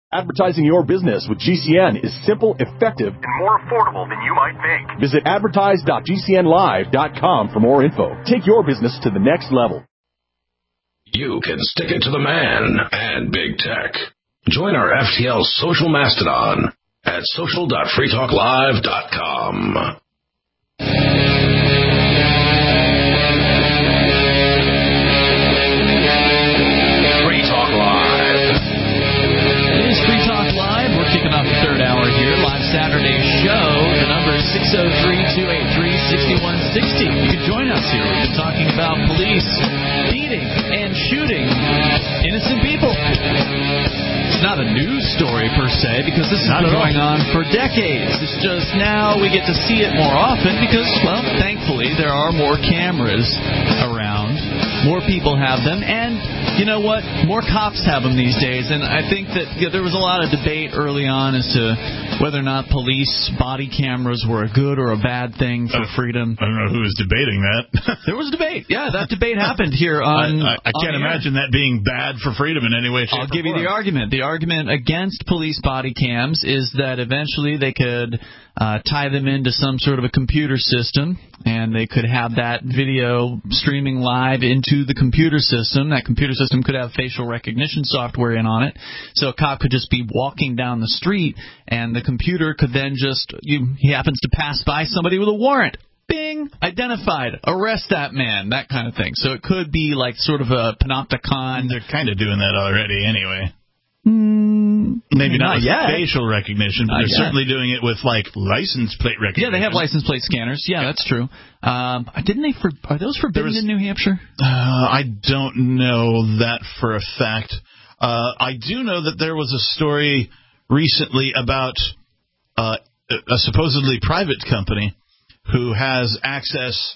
Advertising your business with GCN is simple, effective, and more affordable than you might think. Visit advertise.gcnlive.com for more info. Take your business to the next level. You can stick it to the man and big tech. Join our FTL social mastodon at social.freetalklive.com. Free Talk Live. It is Free Talk Live. We're kicking off the third hour here. Live Saturday show. The number is 603-283-6160. You can join us here. We've been talking about police beating and shooting innocent people. It's not a news story per se, because this has been going on for decades. It's just now we get to see it more often because, well, thankfully there are more cameras around. More people have them, and you know what? More cops have them these days. And I think that there was a lot of debate early on as to whether or not police body cameras were a good or a bad thing for freedom. I don't know who was debating that. There was a debate. Yeah, that debate happened here on. I can't imagine that being bad for freedom in any way, shape, or form. I'll give you the argument. The argument against police body cams is that eventually they could tie them into some sort of a computer system, and they could have that video streaming live into the computer system. That computer system could have facial recognition software in on it, so a cop could just be walking down the street, and the computer could then just, he happens to pass by somebody with a warrant. Bing! Identified. Arrest that man. That kind of thing. So it could be like sort of a panopticon. They're kind of doing that already anyway. Maybe not with yet. Facial recognition, but they're certainly doing it with, like, license plate recognition. Yeah, they have license plate scanners. Yeah, that's true. Are those forbidden in New Hampshire? I don't know that for a fact. I do know that there was a story recently about a supposedly private company who has access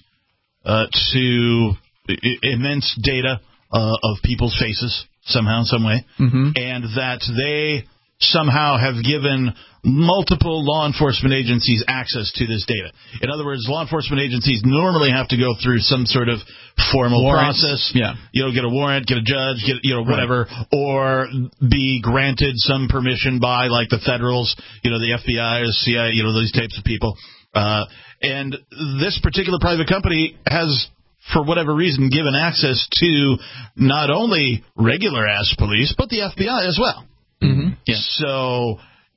to immense data of people's faces somehow, some way, and that they somehow have given multiple law enforcement agencies access to this data. In other words, law enforcement agencies normally have to go through some sort of formal process. Yeah. Get a warrant, get a judge, get whatever, or be granted some permission by, like, the federals, the FBI or CIA, these types of people. And this particular private company has, for whatever reason, given access to not only regular-ass police, but the FBI as well. Yeah. So,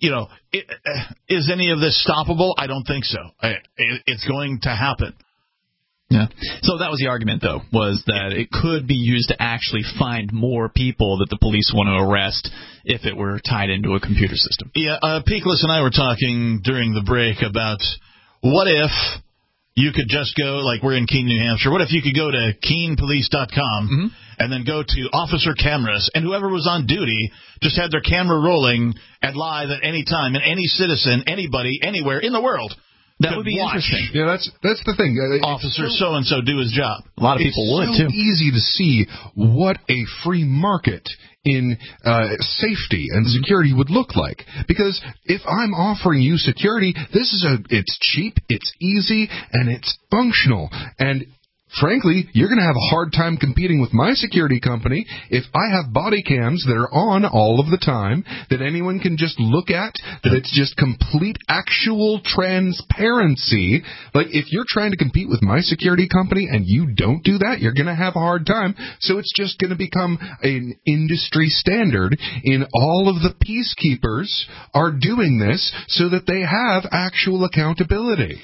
is any of this stoppable? I don't think so. It's going to happen. Yeah. So that was the argument, though, was that it could be used to actually find more people that the police want to arrest if it were tied into a computer system. Yeah, Peakless and I were talking during the break about what if you could just go, like we're in Keene, New Hampshire, what if you could go to KeenePolice.com and then go to Officer Cameras, and whoever was on duty just had their camera rolling and live at any time, and any citizen, anybody, anywhere in the world that would be interesting. Yeah, that's the thing. Officer so-and-so do his job. A lot of people would, too. It's so easy to see what a free market in safety and security would look like. Because if I'm offering you security, it's cheap, it's easy, and it's functional. And frankly, you're going to have a hard time competing with my security company if I have body cams that are on all of the time, that anyone can just look at, that it's just complete actual transparency. Like, if you're trying to compete with my security company and you don't do that, you're going to have a hard time. So it's just going to become an industry standard in all of the peacekeepers are doing this so that they have actual accountability.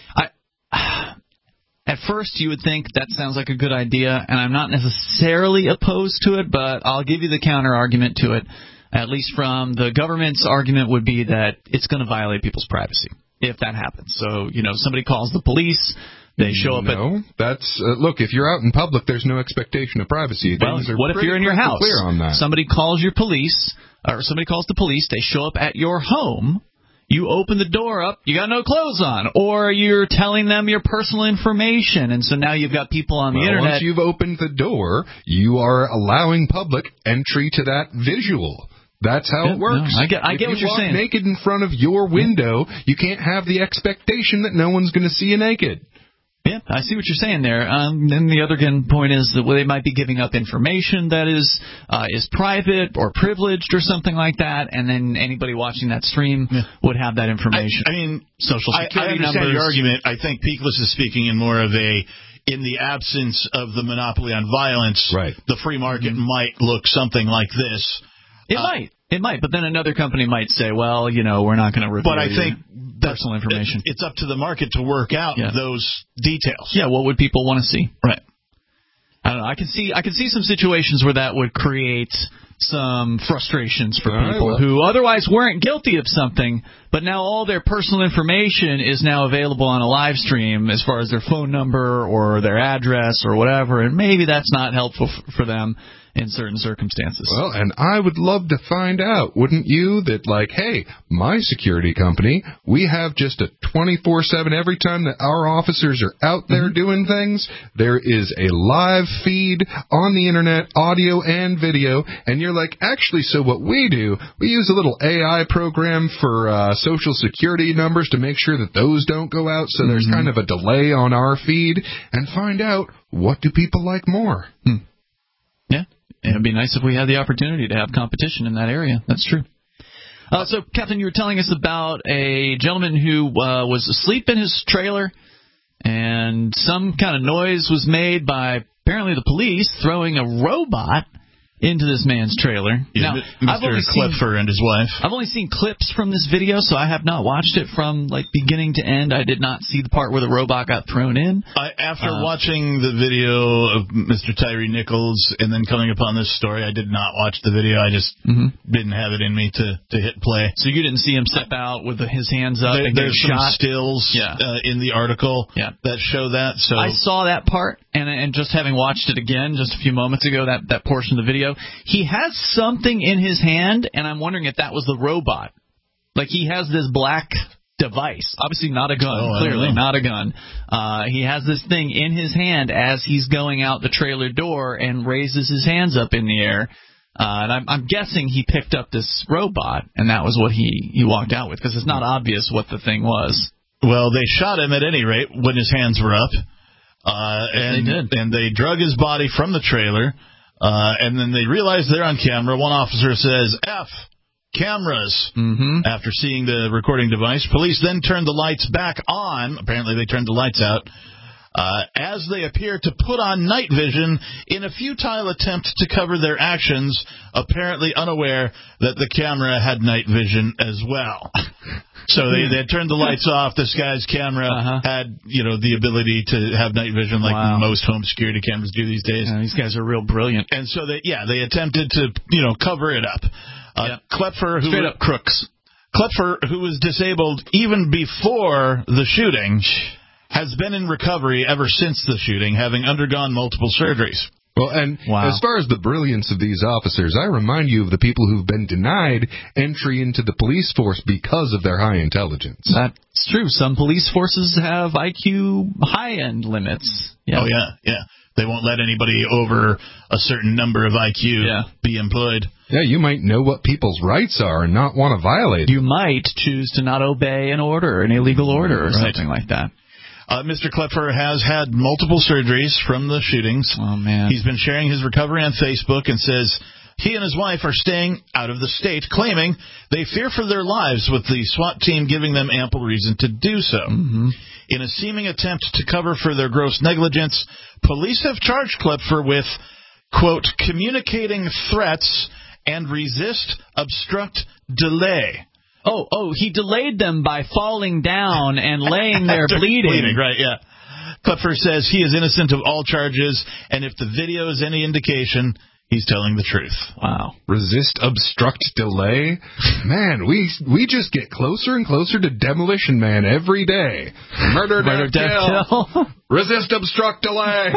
At first, you would think that sounds like a good idea, and I'm not necessarily opposed to it, but I'll give you the counter-argument to it, at least from the government's argument would be that it's going to violate people's privacy if that happens. So, somebody calls the police, they show up look, if you're out in public, there's no expectation of privacy. Well, what if you're in your house? Clear on that. Somebody calls your police, or somebody calls the police, they show up at your home. You open the door up, you got no clothes on, or you're telling them your personal information, and so now you've got people on the internet. Once you've opened the door, you are allowing public entry to that visual. That's how it works. No, I get what you're saying. If you walk naked in front of your window, you can't have the expectation that no one's going to see you naked. Yeah, I see what you're saying there. And the other point is that they might be giving up information that is private or privileged or something like that, and then anybody watching that stream would have that information. I mean, Social Security I understand numbers. your argument. I think Peakless is speaking in more of in the absence of the monopoly on violence, right. The free market might look something like this. It might, but then another company might say, well, we're not going to reveal But I think personal information. It's up to the market to work out those details. Yeah, what would people want to see? Right. I don't know. I can see some situations where that would create some frustrations for people who otherwise weren't guilty of something, but now all their personal information is now available on a live stream as far as their phone number or their address or whatever, and maybe that's not helpful for them in certain circumstances. Well, and I would love to find out, wouldn't you, that hey, my security company, we have just a 24/7 every time that our officers are out there doing things, there is a live feed on the internet, audio and video, and you're actually, so what we do, we use a little AI program for social security numbers to make sure that those don't go out, so there's kind of a delay on our feed, and find out, what do people like more? Yeah. It would be nice if we had the opportunity to have competition in that area. That's true. So, Captain, you were telling us about a gentleman who was asleep in his trailer, and some kind of noise was made by apparently the police throwing a robot into this man's trailer. Yeah, now, Mr. Klepfer and his wife. I've only seen clips from this video, so I have not watched it from beginning to end. I did not see the part where the robot got thrown in. After watching the video of Mr. Tyree Nichols and then coming upon this story, I did not watch the video. I just didn't have it in me to hit play. So you didn't see him step out with his hands up and there's get some shot? stills in the article that show that. So I saw that part, and just having watched it again just a few moments ago, that portion of the video, he has something in his hand, and I'm wondering if that was the robot. He has this black device. Obviously not a gun. Clearly not a gun. He has this thing in his hand as he's going out the trailer door and raises his hands up in the air. And I'm guessing he picked up this robot, and that was what he walked out with, because it's not obvious what the thing was. Well, they shot him at any rate when his hands were up. They did. And they drug his body from the trailer. And then they realize they're on camera. One officer says, F, cameras, after seeing the recording device. Police then turned the lights back on. Apparently they turned the lights out. As they appear to put on night vision in a futile attempt to cover their actions, apparently unaware that the camera had night vision as well. So they had turned the lights off. This guy's camera had, the ability to have night vision like most home security cameras do these days. Yeah, these guys are real brilliant. And so they attempted to, cover it up. Klepfer, straight up crooks. Klepfer, who was disabled even before the shooting, has been in recovery ever since the shooting, having undergone multiple surgeries. Well, and as far as the brilliance of these officers, I remind you of the people who've been denied entry into the police force because of their high intelligence. That's true. Some police forces have IQ high-end limits. Yeah. Oh, yeah. They won't let anybody over a certain number of IQ be employed. Yeah, you might know what people's rights are and not want to violate them. You might choose to not obey an illegal order or something like that. Mr. Klepfer has had multiple surgeries from the shootings. Oh, man. He's been sharing his recovery on Facebook and says he and his wife are staying out of the state, claiming they fear for their lives with the SWAT team giving them ample reason to do so. In a seeming attempt to cover for their gross negligence, police have charged Klepfer with, quote, communicating threats and resist, obstruct, delay. Oh, he delayed them by falling down and laying there bleeding. Right, yeah. Klepfer says he is innocent of all charges, and if the video is any indication, he's telling the truth. Wow. Resist, obstruct, delay? Man, we just get closer and closer to Demolition Man every day. Murder, death, kill. Resist, obstruct, delay.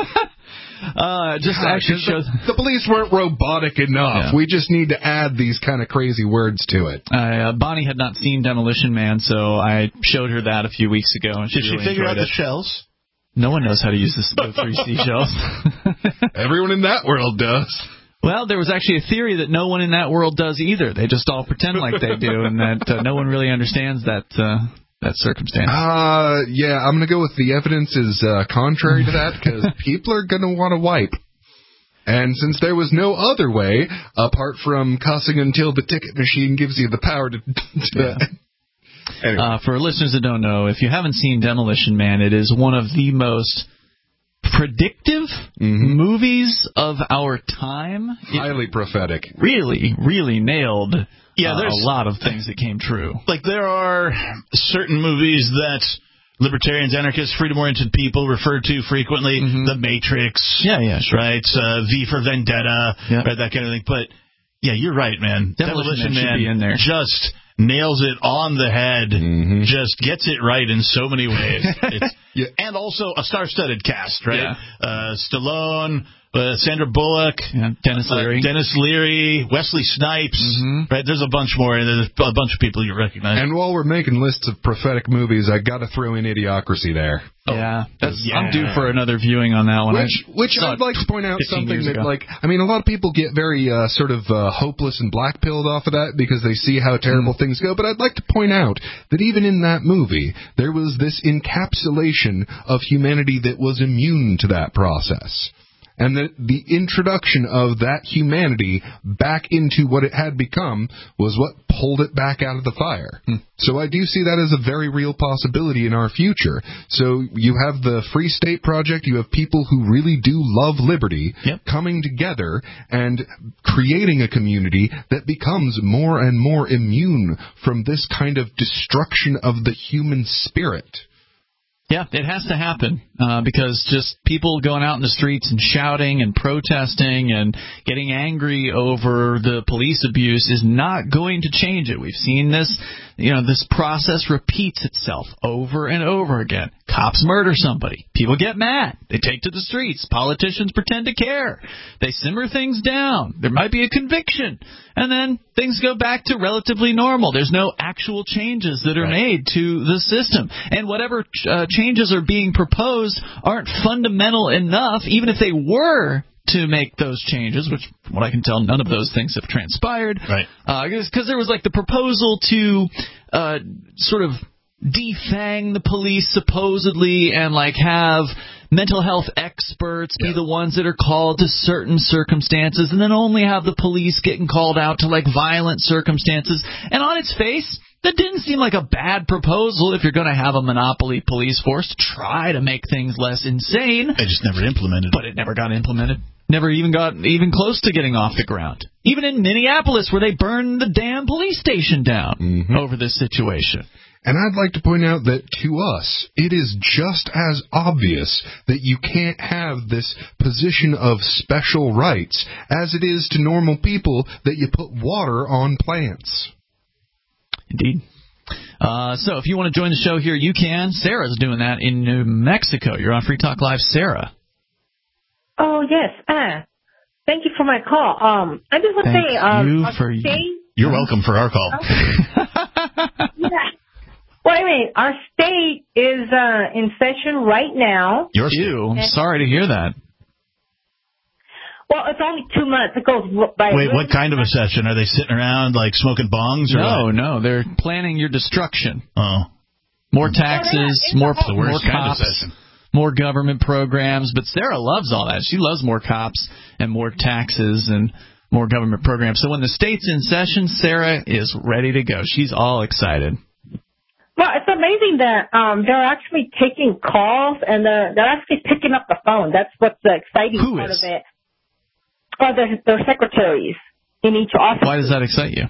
Actually shows the police weren't robotic enough. Yeah. We just need to add these kind of crazy words to it. Bonnie had not seen Demolition Man, so I showed her that a few weeks ago. And Did she really figure out the shells? No one knows how to use the 3C shells. Everyone in that world does. Well, there was actually a theory that no one in that world does either. They just all pretend like they do, and that no one really understands that that circumstance? Yeah, I'm going to go with the evidence is contrary to that, because people are going to want to wipe. And since there was no other way, apart from cussing until the ticket machine gives you the power to Anyway. For listeners that don't know, if you haven't seen Demolition Man, it is one of the most predictive movies of our time. Highly prophetic. Really, really nailed there's a lot of things that came true. Like, there are certain movies that libertarians, anarchists, freedom-oriented people refer to frequently. The Matrix. Yeah, sure. Right? V for Vendetta. Right, that kind of thing. But, yeah, you're right, man. Demolition Man should be in there. Just nails it on the head. Just gets it right in so many ways. And also a star-studded cast, right? Yeah. Stallone, Sandra Bullock, Dennis Leary, Wesley Snipes. Right? There's a bunch more. There's a bunch of people you recognize. And while we're making lists of prophetic movies, I got to throw in Idiocracy there. I'm due for another viewing on that one. Which I'd like to point out something that, a lot of people get very hopeless and black-pilled off of that because they see how terrible things go. But I'd like to point out that even in that movie, there was this encapsulation of humanity that was immune to that process. And that the introduction of that humanity back into what it had become was what pulled it back out of the fire. So I do see that as a very real possibility in our future. So you have the Free State Project, you have people who really do love liberty coming together and creating a community that becomes more and more immune from this kind of destruction of the human spirit. Yeah, it has to happen because just people going out in the streets and shouting and protesting and getting angry over the police abuse is not going to change it. We've seen this, this process repeats itself over and over again. Cops murder somebody. People get mad. They take to the streets. Politicians pretend to care. They simmer things down. There might be a conviction. And then things go back to relatively normal. There's no actual changes that are made to the system. And whatever changes are being proposed aren't fundamental enough, even if they were to make those changes, which, from what I can tell, none of those things have transpired. Right. Because there was the proposal to sort of defang the police supposedly and have mental health experts be the ones that are called to certain circumstances and then only have the police getting called out to violent circumstances. And on its face, that didn't seem like a bad proposal if you're going to have a monopoly police force to try to make things less insane. They just never implemented it. But it never got implemented. Never even got close to getting off the ground. Even in Minneapolis, where they burned the damn police station down over this situation. And I'd like to point out that to us, it is just as obvious that you can't have this position of special rights as it is to normal people that you put water on plants. Indeed. So if you want to join the show here, you can. Sarah's doing that in New Mexico. You're on Free Talk Live, Sarah. Oh, yes. Thank you for my call. I just want to say... You're welcome for our call. Well, anyway, our state is in session right now. I'm sorry to hear that. Well, it's only 2 months. It goes by. Wait, what kind of a session? Are they sitting around smoking bongs? Or No, they're planning your destruction. Oh. More taxes, more cops, kind of session. More government programs. But Sarah loves all that. She loves more cops and more taxes and more government programs. So when the state's in session, Sarah is ready to go. She's all excited. Well, it's amazing that they're actually taking calls and they're actually picking up the phone. That's what's the exciting part of it. Well, they're secretaries in each office. Why does that excite you?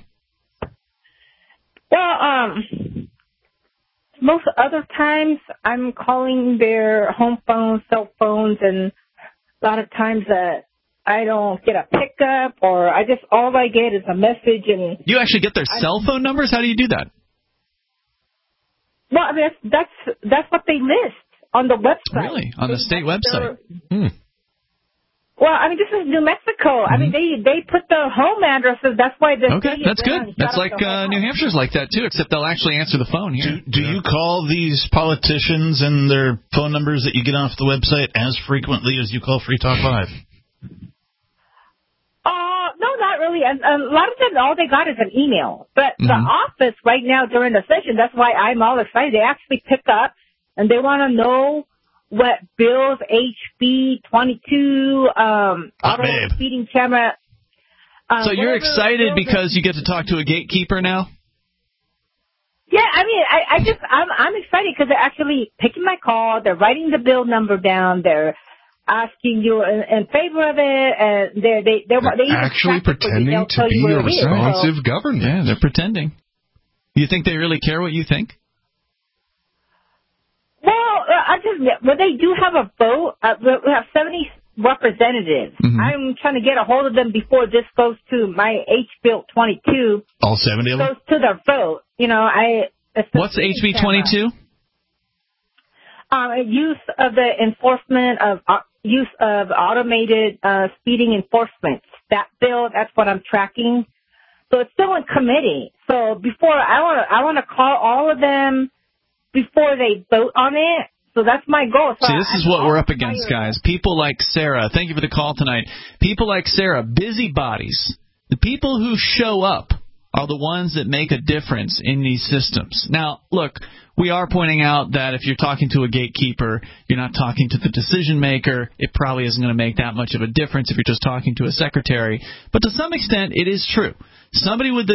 Well, most other times I'm calling their home phones, cell phones, and a lot of times I don't get a pickup, or all I get is a message. And you actually get their cell phone numbers? How do you do that? Well, I mean, that's what they list on the website. Really? On the state website? Well, I mean, this is New Mexico. I mean, they put the home addresses. That's why the okay, that's good. That's like New Hampshire's like that, too, except they'll actually answer the phone here. Do you call these politicians and their phone numbers that you get off the website as frequently as you call Free Talk Live? No, not really. really, a lot of them, all they got is an email. But the office right now during the session, that's why I'm all excited. They actually pick up and they want to know what bills, HB 22, auto speeding camera. So you're excited because you get to talk to a gatekeeper now? Yeah, I mean, I'm excited because they're actually picking my call. They're writing the bill number down. They're asking you in favor of it, and they're actually pretending to be a responsive government. Yeah, they're pretending. You think they really care what you think? Well, they do have a vote. We have 70 representatives. I'm trying to get a hold of them before this goes to my HB 22. All 70 of them? Goes to their vote. You know, What's HB 22? Use of the enforcement of use of automated speeding enforcement. That bill, that's what I'm tracking. So it's still in committee. So before I want to call all of them before they vote on it. So that's my goal. So see, this is what we're up against, guys. People like Sarah. Thank you for the call tonight. People like Sarah, busybodies. The people who show up are the ones that make a difference in these systems. Now, look, we are pointing out that if you're talking to a gatekeeper, you're not talking to the decision maker. It probably isn't going to make that much of a difference if you're just talking to a secretary. But to some extent, it is true. Somebody with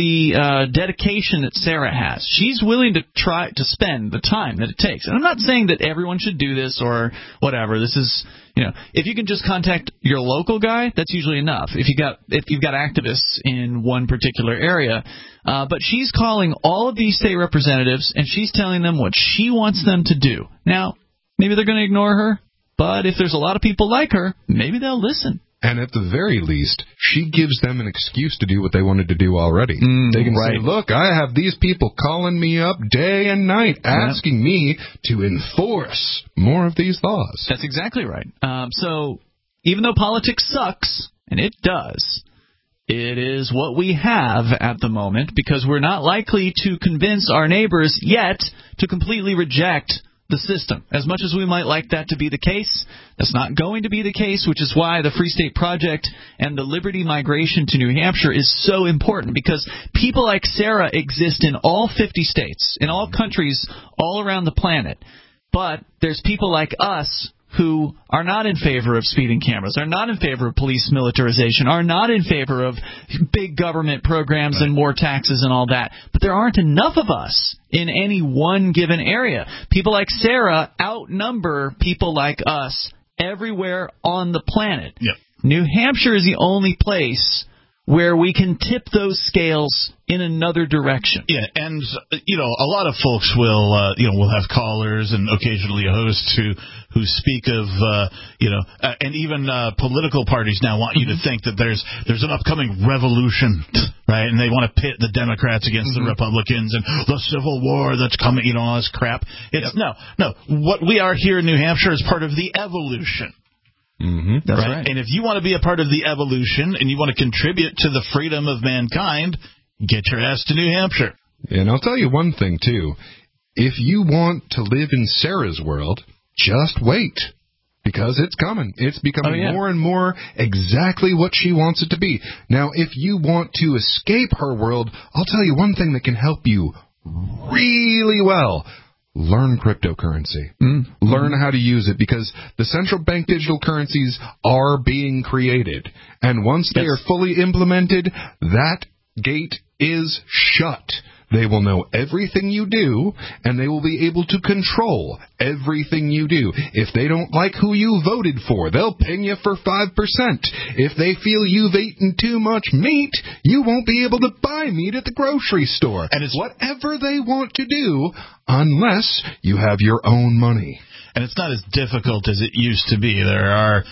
the dedication that Sarah has, she's willing to try to spend the time that it takes. And I'm not saying that everyone should do this or whatever. This is, if you can just contact your local guy, that's usually enough. If you've got activists in one particular area, but she's calling all of these state representatives and she's telling them what she wants them to do. Now, maybe they're going to ignore her, but if there's a lot of people like her, maybe they'll listen. And at the very least, she gives them an excuse to do what they wanted to do already. They can say, look, I have these people calling me up day and night asking me to enforce more of these laws. That's exactly right. So even though politics sucks, and it does, it is what we have at the moment because we're not likely to convince our neighbors yet to completely reject the system. As much as we might like that to be the case, that's not going to be the case, which is why the Free State Project and the Liberty Migration to New Hampshire is so important, because people like Sarah exist in all 50 states, in all countries all around the planet. But there's people like us who are not in favor of speeding cameras, are not in favor of police militarization, are not in favor of big government programs and more taxes and all that. But there aren't enough of us in any one given area. People like Sarah outnumber people like us everywhere on the planet. Yep. New Hampshire is the only place where we can tip those scales in another direction. Yeah, and a lot of folks will have callers and occasionally a host who speak of and even political parties now want you to think that there's an upcoming revolution, right? And they want to pit the Democrats against the Republicans and the Civil War that's coming, all this crap. It's no. What we are here in New Hampshire is part of the evolution. That's right. And if you want to be a part of the evolution and you want to contribute to the freedom of mankind, get your ass to New Hampshire. And I'll tell you one thing, too. If you want to live in Sarah's world, just wait. Because it's coming. It's becoming more and more exactly what she wants it to be. Now, if you want to escape her world, I'll tell you one thing that can help you really well. Learn cryptocurrency. Learn how to use it, because the central bank digital currencies are being created. And once they are fully implemented, that gate is shut. They will know everything you do, and they will be able to control everything you do. If they don't like who you voted for, they'll ping you for 5%. If they feel you've eaten too much meat, you won't be able to buy meat at the grocery store. And it's whatever they want to do, unless you have your own money. And it's not as difficult as it used to be. There are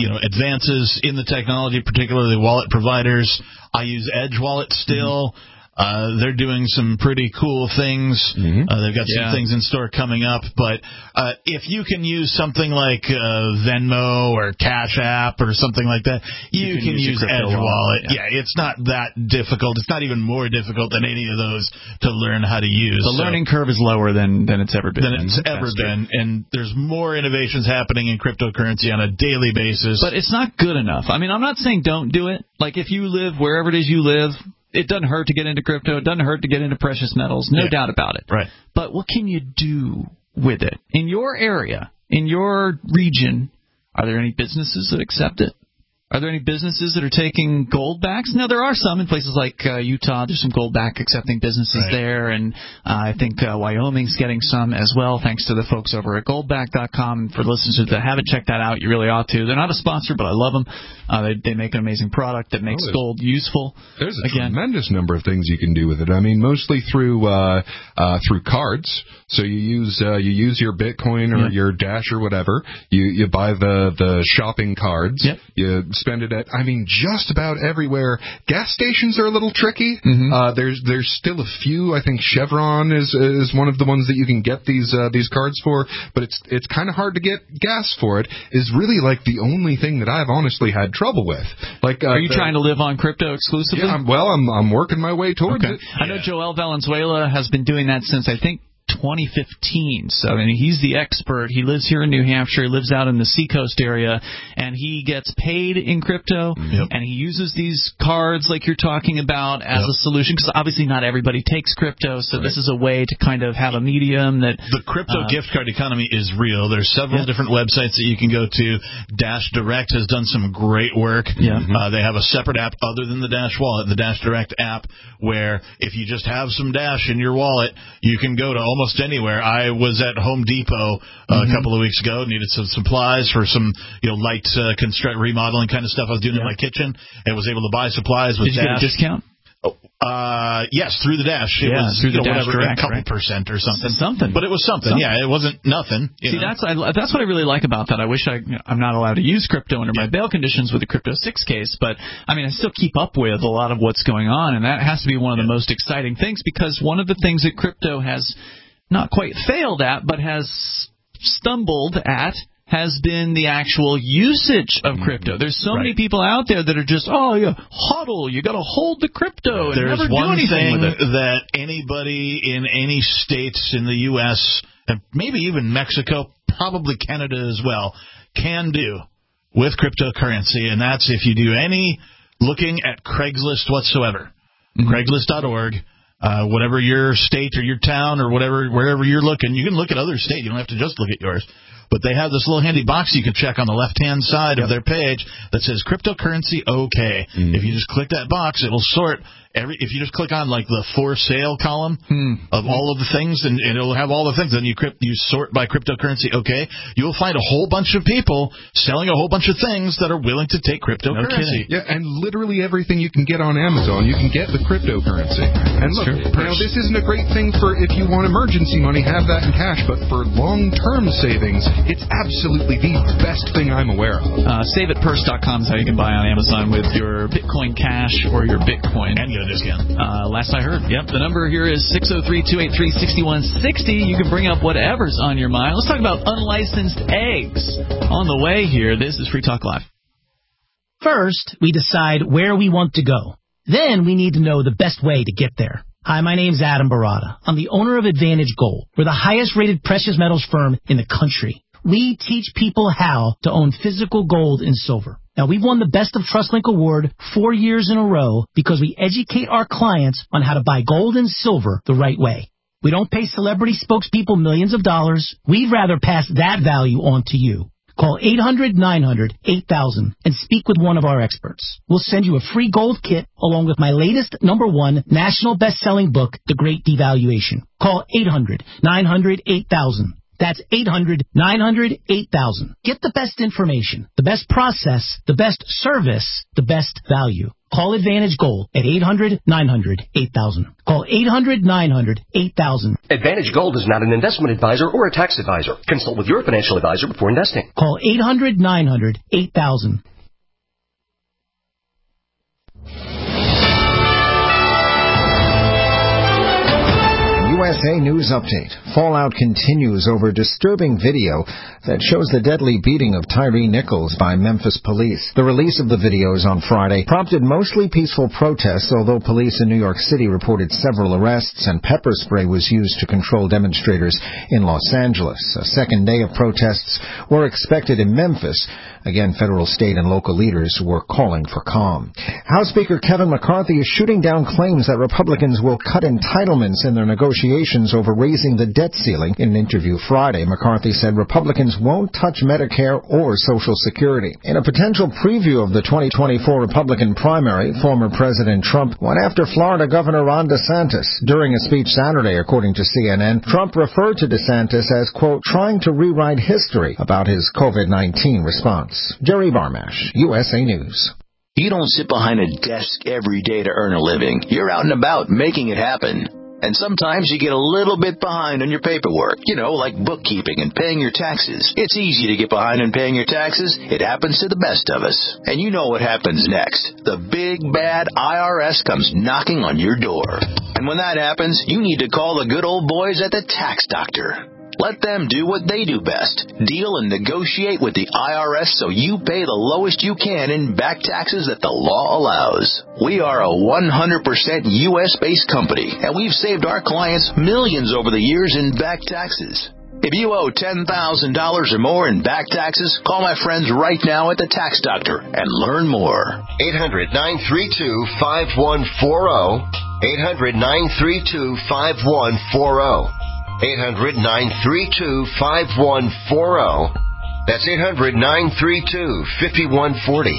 advances in the technology, particularly wallet providers. I use Edge Wallet still. They're doing some pretty cool things. They've got some things in store coming up. But if you can use something like Venmo or Cash App or something like that, you can use Edge Wallet. Yeah, it's not that difficult. It's not even more difficult than any of those to learn how to use. The learning curve is lower than it's ever been. And there's more innovations happening in cryptocurrency on a daily basis. But it's not good enough. I mean, I'm not saying don't do it. Like, if you live wherever it is you live, it doesn't hurt to get into crypto. It doesn't hurt to get into precious metals. No doubt about it. Right. But what can you do with it? In your area, in your region, are there any businesses that accept it? Are there any businesses that are taking gold backs? Now, there are some in places like Utah. There's some gold back accepting businesses there, and I think Wyoming's getting some as well, thanks to the folks over at goldback.com. For listeners that haven't checked that out, you really ought to. They're not a sponsor, but I love them. They make an amazing product that makes gold useful. There's a tremendous number of things you can do with it. I mean, mostly through cards. So you use your Bitcoin or your Dash or whatever. You buy the shopping cards. Yep. You spend it at, I mean, just about everywhere. Gas stations are a little tricky. There's still a few. I think Chevron is one of the ones that you can get these cards for, but it's kind of hard to get gas for it. Is really like the only thing that I've honestly had trouble with. Like, are you trying to live on crypto exclusively? Yeah, I'm working my way towards it. I know Joel Valenzuela has been doing that since, I think, 2015. So, I mean, he's the expert. He lives here in New Hampshire. He lives out in the Seacoast area, and he gets paid in crypto, and he uses these cards like you're talking about as a solution, because obviously not everybody takes crypto, so this is a way to kind of have a medium that... The crypto gift card economy is real. There's several different websites that you can go to. Dash Direct has done some great work. They have a separate app other than the Dash Wallet, the Dash Direct app, where if you just have some Dash in your wallet, you can go to almost anywhere. I was at Home Depot a couple of weeks ago, needed some supplies for some light remodeling kind of stuff I was doing in my kitchen, and was able to buy supplies with Dash. Did you get a discount? Yes, through the Dash. It was through the Dash Direct, a couple % or something. But it was something. Yeah, it wasn't nothing. See, that's what I really like about that. I wish I'm not allowed to use crypto under my bail conditions with the Crypto 6 case, but I mean, I still keep up with a lot of what's going on, and that has to be one of the most exciting things, because one of the things that crypto has not quite failed at, but has stumbled at, has been the actual usage of crypto. There's so many people out there that are just, hodl, you got to hold the crypto and There's never do one anything thing with it. that anybody in any states in the U.S., and maybe even Mexico, probably Canada as well, can do with cryptocurrency, and that's if you do any looking at Craigslist whatsoever. Craigslist.org. Whatever your state or your town or wherever you're looking, you can look at other states. You don't have to just look at yours. But they have this little handy box you can check on the left-hand side of their page that says cryptocurrency okay. If you just click that box, it'll sort if you just click on like the for sale column of all of the things, and it'll have all the things. Then you sort by cryptocurrency okay. You'll find a whole bunch of people selling a whole bunch of things that are willing to take cryptocurrency. Yeah, and literally everything you can get on Amazon, you can get with cryptocurrency. And look, this isn't a great thing for if you want emergency money, have that in cash, but for long-term savings, it's absolutely the best thing I'm aware of. SaveItPurse.com is how you can buy on Amazon with your Bitcoin Cash or your Bitcoin. And get a discount. Last I heard. Yep. The number here is 603-283-6160. You can bring up whatever's on your mind. Let's talk about unlicensed eggs. On the way here, this is Free Talk Live. First, we decide where we want to go. Then we need to know the best way to get there. Hi, my name's Adam Barada. I'm the owner of Advantage Gold. We're the highest-rated precious metals firm in the country. We teach people how to own physical gold and silver. Now, we've won the Best of TrustLink Award 4 years in a row because we educate our clients on how to buy gold and silver the right way. We don't pay celebrity spokespeople millions of dollars. We'd rather pass that value on to you. Call 800-900-8000 and speak with one of our experts. We'll send you a free gold kit along with my latest #1 national best-selling book, The Great Devaluation. Call 800-900-8000. That's 800-900-8000. Get the best information, the best process, the best service, the best value. Call Advantage Gold at 800-900-8000. Call 800-900-8000. Advantage Gold is not an investment advisor or a tax advisor. Consult with your financial advisor before investing. Call 800-900-8000. USA News Update. Fallout continues over disturbing video that shows the deadly beating of Tyree Nichols by Memphis police. The release of the videos on Friday prompted mostly peaceful protests, although police in New York City reported several arrests and pepper spray was used to control demonstrators in Los Angeles. A second day of protests were expected in Memphis. Again, federal, state, and local leaders were calling for calm. House Speaker Kevin McCarthy is shooting down claims that Republicans will cut entitlements in their negotiations over raising the debt ceiling. In an interview Friday, McCarthy said Republicans won't touch Medicare or Social Security. In a potential preview of the 2024 Republican primary, former President Trump went after Florida Governor Ron DeSantis. During a speech Saturday, according to CNN, Trump referred to DeSantis as, quote, trying to rewrite history about his COVID-19 response. Jerry Barmash, USA News. You don't sit behind a desk every day to earn a living. You're out and about making it happen. And sometimes you get a little bit behind on your paperwork, like bookkeeping and paying your taxes. It's easy to get behind on paying your taxes. It happens to the best of us. And you know what happens next. The big, bad IRS comes knocking on your door. And when that happens, you need to call the good old boys at the Tax Doctor. Let them do what they do best. Deal and negotiate with the IRS so you pay the lowest you can in back taxes that the law allows. We are a 100% U.S.-based company, and we've saved our clients millions over the years in back taxes. If you owe $10,000 or more in back taxes, call my friends right now at the Tax Doctor and learn more. 800-932-5140. 800-932-5140. 800-932-5140. That's 800-932-5140.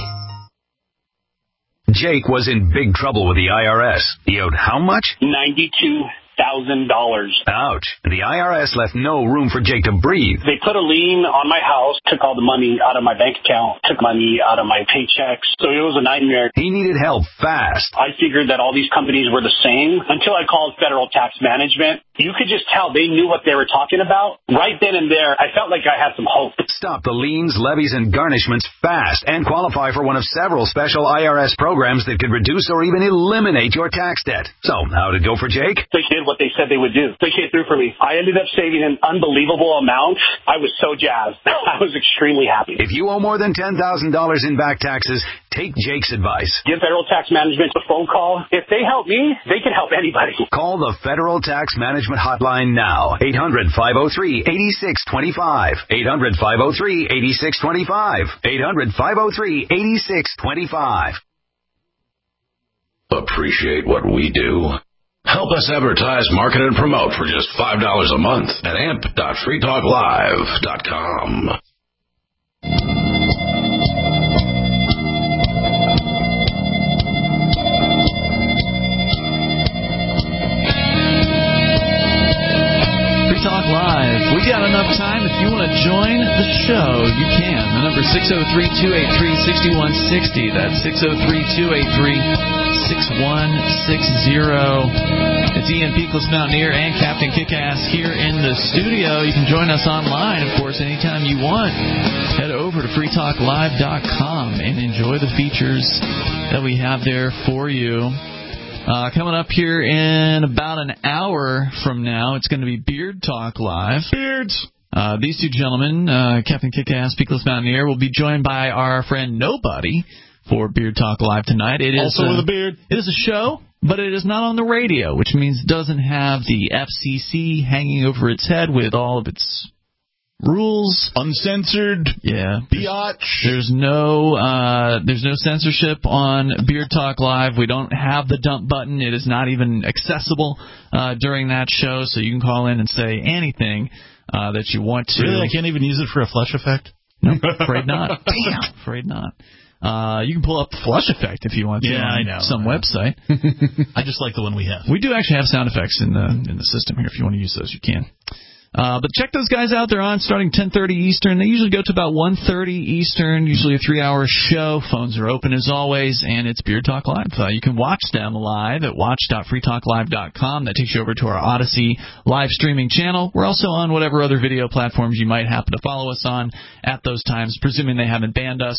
Jake was in big trouble with the IRS. He owed how much? $92,000. Ouch. The IRS left no room for Jake to breathe. They put a lien on my house, took all the money out of my bank account, took money out of my paychecks. So it was a nightmare. He needed help fast. I figured that all these companies were the same until I called Federal Tax Management. You could just tell they knew what they were talking about. Right then and there, I felt like I had some hope. Stop the liens, levies, and garnishments fast and qualify for one of several special IRS programs that could reduce or even eliminate your tax debt. So, how'd it go for Jake? They did what they said they would do. They came through for me. I ended up saving an unbelievable amount. I was so jazzed. I was extremely happy. If you owe more than $10,000 in back taxes, take Jake's advice. Give Federal Tax Management a phone call. If they help me, they can help anybody. Call the Federal Tax Management hotline now. 800-503-8625. 800-503-8625. 800-503-8625. Appreciate what we do? Help us advertise, market, and promote for just $5 a month at amp.freetalklive.com. Free Talk Live. We got enough time. If you want to join the show, you can. The number is 603-283-6160. That's 603-283-6160. It's Ian Peakless Mountaineer and Captain Kickass here in the studio. You can join us online, of course, anytime you want. Head over to freetalklive.com and enjoy the features that we have there for you. Coming up here in about an hour from now, it's going to be Beard Talk Live. Beards! These two gentlemen, Captain Kickass, Peakless Mountaineer, will be joined by our friend Nobody for Beard Talk Live tonight. It is also with a beard. It is a show, but it is not on the radio, which means it doesn't have the FCC hanging over its head with all of its rules. Uncensored. Yeah. Biatch. There's no censorship on Beard Talk Live. We don't have the dump button. It is not even accessible during that show, so you can call in and say anything that you want to. Really? I can't even use it for a flush effect? No, afraid not. Damn. Afraid not. You can pull up the flush effect if you want to. Yeah, I know. Some website. I just like the one we have. We do actually have sound effects in the system here. If you want to use those, you can. But check those guys out. They're on starting 10:30 Eastern. They usually go to about 1:30 Eastern, usually a 3-hour show. Phones are open as always, and it's Beard Talk Live. You can watch them live at watch.freetalklive.com. That takes you over to our Odyssey live streaming channel. We're also on whatever other video platforms you might happen to follow us on at those times, presuming they haven't banned us.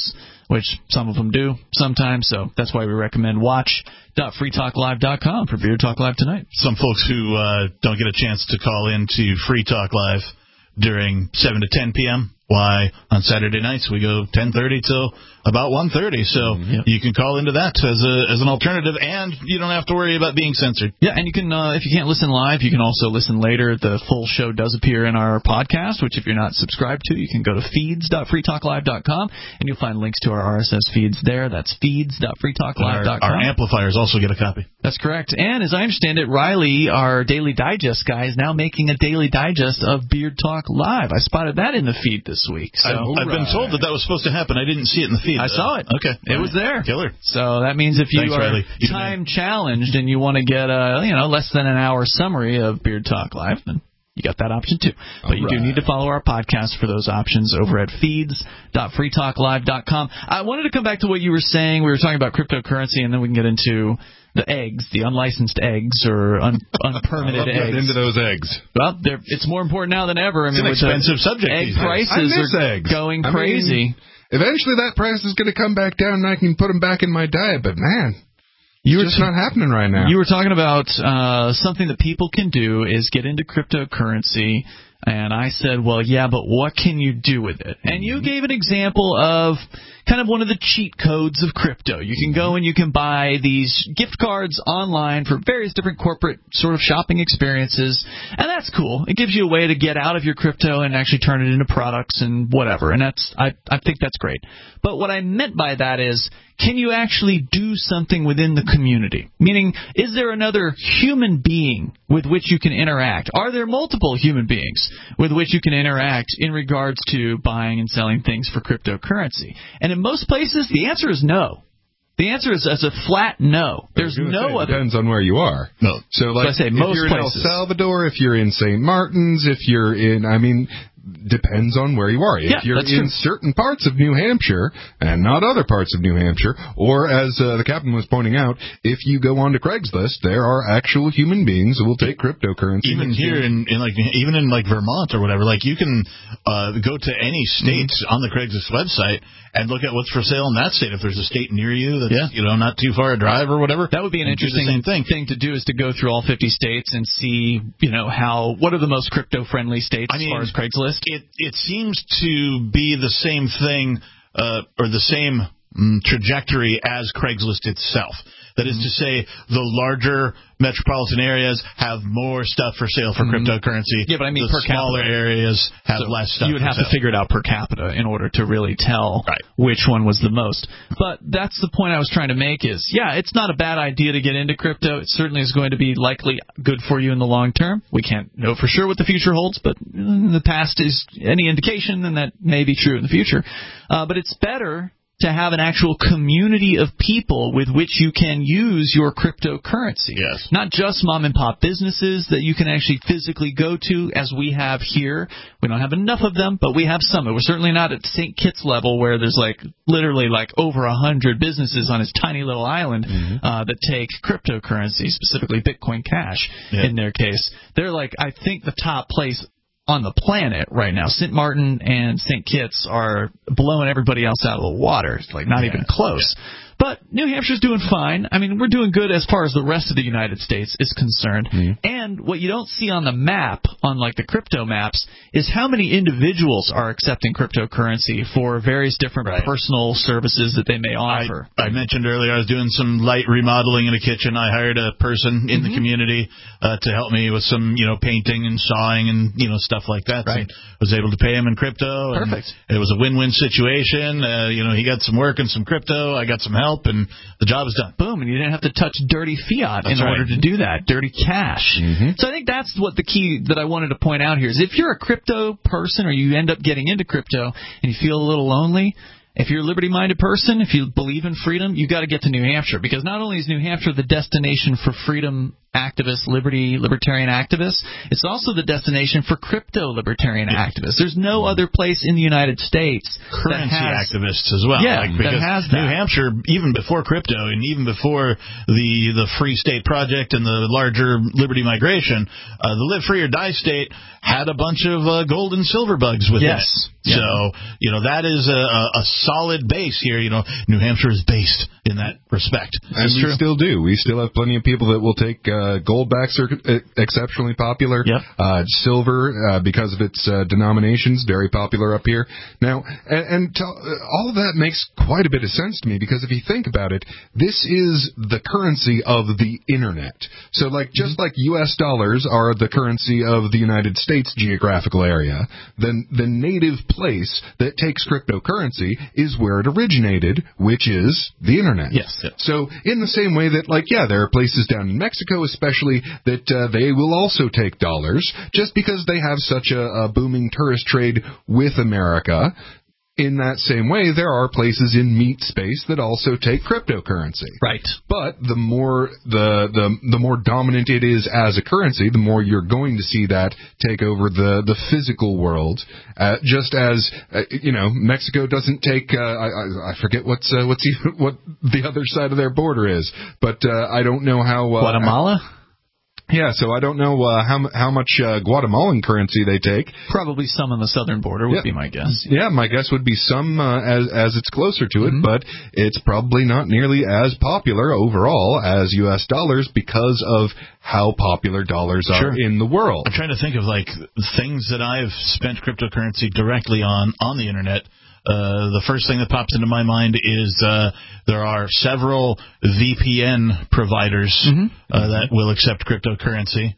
which some of them do sometimes. So that's why we recommend watch.freetalklive.com for Beard Talk Live tonight. Some folks who don't get a chance to call in to Free Talk Live during 7 to 10 p.m., why, on Saturday nights we go 10:30 till about 1:30. So you can call into that as an alternative, and you don't have to worry about being censored. Yeah, and you can, if you can't listen live, you can also listen later. The full show does appear in our podcast, which if you're not subscribed to, you can go to feeds.freetalklive.com, and you'll find links to our RSS feeds there. That's feeds.freetalklive.com. Our amplifiers also get a copy. That's correct. And as I understand it, Riley, our Daily Digest guy, is now making a Daily Digest of Beard Talk Live. I spotted that in the feed this week. So I've been told that was supposed to happen. I didn't see it in the feed. I saw it. Okay. It was there. Killer. So that means if you are Riley. time challenged and you want to get a less than an hour summary of Beard Talk Live, then you got that option too. But you do need to follow our podcast for those options over at feeds.freetalklive.com. I wanted to come back to what you were saying. We were talking about cryptocurrency, and then we can get into the eggs, the unlicensed eggs or unpermitted eggs. Into those eggs. Well, it's more important now than ever. I mean, it's an expensive subject. Egg prices are going crazy. Eventually, that price is going to come back down, and I can put them back in my diet. But man, it's just not happening right now. You were talking about something that people can do is get into cryptocurrency. And I said, well, yeah, but what can you do with it? And you gave an example of kind of one of the cheat codes of crypto. You can go and you can buy these gift cards online for various different corporate sort of shopping experiences, and that's cool. It gives you a way to get out of your crypto and actually turn it into products and whatever, and I think that's great. But what I meant by that is, can you actually do something within the community? Meaning, is there another human being with which you can interact? Are there multiple human beings with which you can interact in regards to buying and selling things for cryptocurrency? And in most places, the answer is no. The answer is a flat no. There's no other. Depends on where you are. No. So, like, I say, if most you're in places. El Salvador, if you're in St. Martin's, if you're in, depends on where you are. If you're in certain parts of New Hampshire and not other parts of New Hampshire, or as the captain was pointing out, if you go onto Craigslist, there are actual human beings who will take cryptocurrency. Even here in Vermont or whatever, like you can go to any state on the Craigslist website and look at what's for sale in that state. If there's a state near you that's not too far a drive or whatever, that would be an interesting thing to do, is to go through all 50 states and see what are the most crypto friendly states as far as Craigslist. It seems to be the same thing or the same trajectory as Craigslist itself. That is to say, the larger metropolitan areas have more stuff for sale for cryptocurrency. Yeah, but I mean the per capita. smaller areas have less stuff. You would have to figure it out per capita in order to really tell which one was the most. But that's the point I was trying to make is, it's not a bad idea to get into crypto. It certainly is going to be likely good for you in the long term. We can't know for sure what the future holds, but the past is any indication, and that may be true in the future. But it's better to have an actual community of people with which you can use your cryptocurrency. Yes. Not just mom-and-pop businesses that you can actually physically go to, as we have here. We don't have enough of them, but we have some. We're certainly not at St. Kitts level, where there's literally over 100 businesses on its tiny little island that take cryptocurrency, specifically Bitcoin Cash in their case. They're I think the top place on the planet right now. St. Martin and St. Kitts are blowing everybody else out of the water. It's not even close. But New Hampshire's doing fine. I mean, we're doing good as far as the rest of the United States is concerned. And what you don't see on the map, on the crypto maps, is how many individuals are accepting cryptocurrency for various different personal services that they may offer. I mentioned earlier I was doing some light remodeling in a kitchen. I hired a person in the community to help me with some, painting and sawing and, stuff like that. Right. So I was able to pay him in crypto. Perfect. It was a win-win situation. He got some work and some crypto. I got some help. And the job is done. Boom, and you didn't have to touch dirty fiat in order to do that, dirty cash. So I think that's what the key that I wanted to point out here is, if you're a crypto person or you end up getting into crypto and you feel a little lonely, if you're a liberty-minded person, if you believe in freedom, you've got to get to New Hampshire, because not only is New Hampshire the destination for freedom activists, libertarian activists. It's also the destination for crypto-libertarian activists. There's no other place in the United States currency activists as well. Yeah, because that has that. New Hampshire, even before crypto and even before the Free State Project and the larger Liberty Migration, the Live Free or Die state had a bunch of gold and silver bugs within it. Yeah. So, that is a solid base here. New Hampshire is based in that respect. And we still do. We still have plenty of people that will take goldbacks are exceptionally popular. Yep. Silver, because of its denominations, very popular up here. Now, all of that makes quite a bit of sense to me, because if you think about it, this is the currency of the Internet. So, just like U.S. dollars are the currency of the United States geographical area, then the native place that takes cryptocurrency is where it originated, which is the Internet. Yes. So in the same way that, there are places down in Mexico especially that they will also take dollars just because they have such a booming tourist trade with America. In that same way, there are places in meat space that also take cryptocurrency. Right. But the more the more dominant it is as a currency, the more you're going to see that take over the physical world. Just as Mexico doesn't take I forget what the other side of their border is, but I don't know how Guatemala. Yeah, so I don't know how much Guatemalan currency they take. Probably some on the southern border would be my guess. Yeah, my guess would be some as it's closer to it, but it's probably not nearly as popular overall as U.S. dollars because of how popular dollars are in the world. I'm trying to think of things that I've spent cryptocurrency directly on the Internet. The first thing that pops into my mind is there are several VPN providers that will accept cryptocurrency.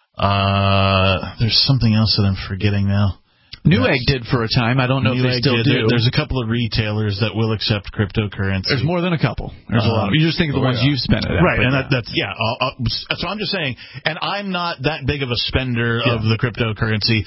There's something else that I'm forgetting now. Newegg did for a time. I don't know if they still do. There's a couple of retailers that will accept cryptocurrency. There's more than a couple. There's a lot. You just think of the ones you've spent it at. Right, and so I'm just saying, and I'm not that big of a spender of the cryptocurrency.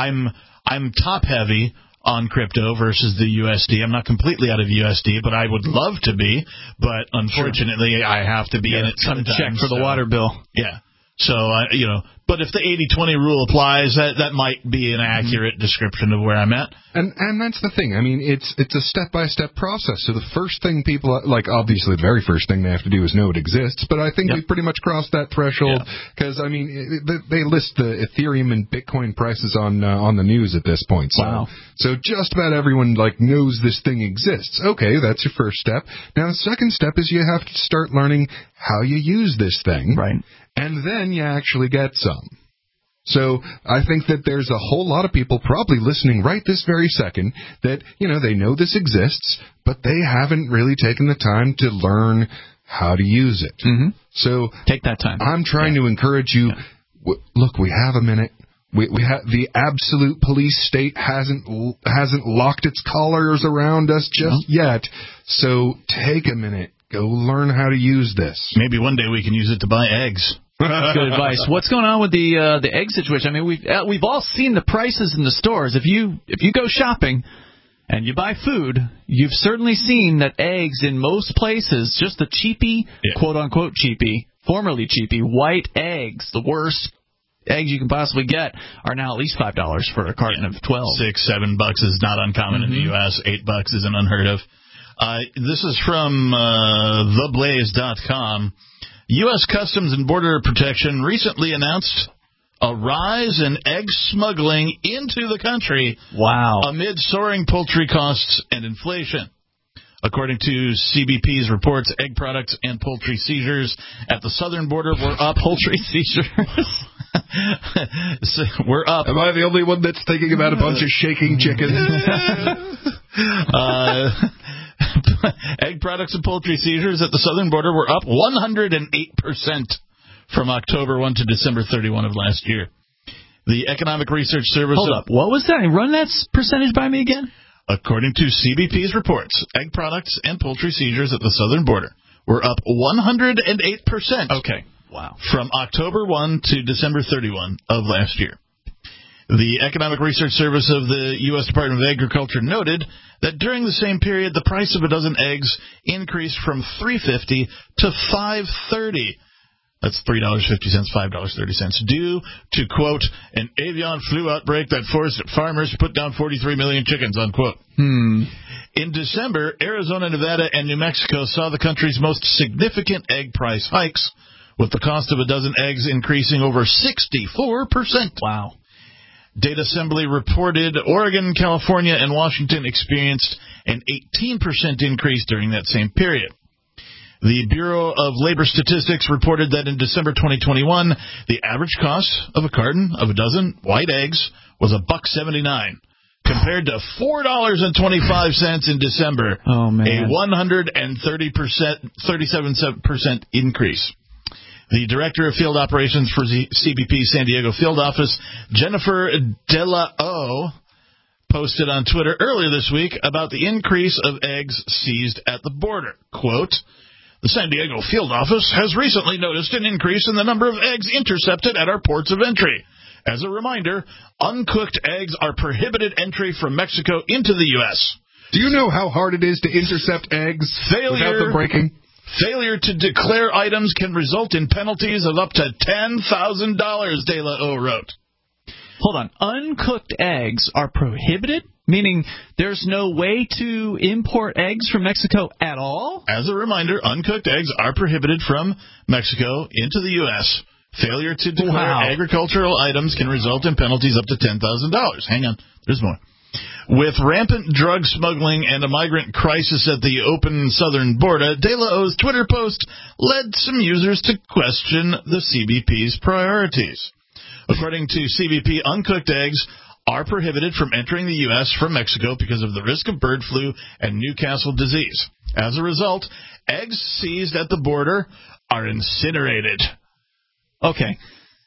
I'm top heavy on crypto versus the USD. I'm not completely out of USD, but I would love to be. But unfortunately, I have to be in it sometimes. Check for the water bill. Yeah. So, but if the 80-20 rule applies, that might be an accurate description of where I'm at. And that's the thing. I mean, it's a step-by-step process. So the first thing people, obviously the very first thing they have to do is know it exists, but I think we've pretty much crossed that threshold because, I mean, they list the Ethereum and Bitcoin prices on the news at this point. So, so just about everyone, knows this thing exists. Okay, that's your first step. Now, the second step is you have to start learning how you use this thing. Right. And then you actually get some. So I think that there's a whole lot of people probably listening right this very second that, they know this exists, but they haven't really taken the time to learn how to use it. Mm-hmm. So take that time. I'm trying to encourage you. Look, we have a minute. We have the absolute police state hasn't locked its collars around us just yet. So take a minute. Go learn how to use this. Maybe one day we can use it to buy eggs. Good advice. What's going on with the egg situation? I mean, we've all seen the prices in the stores. If you go shopping and you buy food, you've certainly seen that eggs in most places, just the cheapy, quote unquote cheapy, formerly cheapy white eggs, the worst eggs you can possibly get, are now at least $5 for a carton of 12. $6-7 is not uncommon in the U.S. $8 isn't unheard of. This is from theblaze.com. U.S. Customs and Border Protection recently announced a rise in egg smuggling into the country amid soaring poultry costs and inflation. According to CBP's reports, egg products and poultry seizures at the southern border were up. Poultry seizures? We're up. Am I the only one that's thinking about a bunch of shaking chickens? Egg products and poultry seizures at the southern border were up 108% from October 1 to December 31 of last year. The Economic Research Service... Hold up. What was that? Run that percentage by me again? According to CBP's reports, egg products and poultry seizures at the southern border were up 108%. Okay. Wow. From October 1 to December 31 of last year. The Economic Research Service of the U.S. Department of Agriculture noted that during the same period, the price of a dozen eggs increased from $3.50 to $5.30. That's $3.50, $5.30. Due to, quote, an avian flu outbreak that forced farmers to put down 43 million chickens, unquote. In December, Arizona, Nevada, and New Mexico saw the country's most significant egg price hikes, with the cost of a dozen eggs increasing over 64%. Wow. Data Assembly reported Oregon, California, and Washington experienced an 18% increase during that same period. The Bureau of Labor Statistics reported that in December 2021, the average cost of a carton of a dozen white eggs was $1.79, compared to $4.25 in December. Oh, man. A 137% increase. The Director of Field Operations for CBP San Diego Field Office, Jennifer Della O, posted on Twitter earlier this week about the increase of eggs seized at the border. Quote, the San Diego Field Office has recently noticed an increase in the number of eggs intercepted at our ports of entry. As a reminder, uncooked eggs are prohibited entry from Mexico into the U.S. Do you know how hard it is to intercept eggs without them breaking? Failure to declare items can result in penalties of up to $10,000, De La O wrote. Hold on. Uncooked eggs are prohibited? Meaning there's no way to import eggs from Mexico at all? As a reminder, uncooked eggs are prohibited from Mexico into the U.S. Failure to declare agricultural items can result in penalties up to $10,000. Hang on. There's more. With rampant drug smuggling and a migrant crisis at the open southern border, De La O's Twitter post led some users to question the CBP's priorities. According to CBP, uncooked eggs are prohibited from entering the U.S. from Mexico because of the risk of bird flu and Newcastle disease. As a result, eggs seized at the border are incinerated. Okay.